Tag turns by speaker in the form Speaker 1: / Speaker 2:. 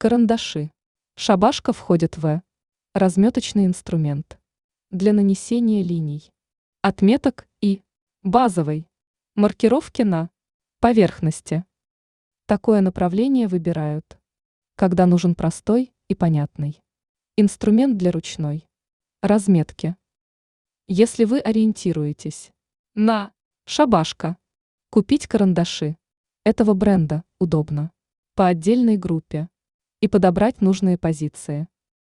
Speaker 1: Карандаши. Шабашка входит в разметочный инструмент для нанесения линий, отметок и базовой маркировки на поверхности. Такое направление выбирают, когда нужен простой и понятный инструмент для ручной разметки. Если вы ориентируетесь на шабашка, купить карандаши этого бренда удобно по отдельной группе и подобрать нужные позиции.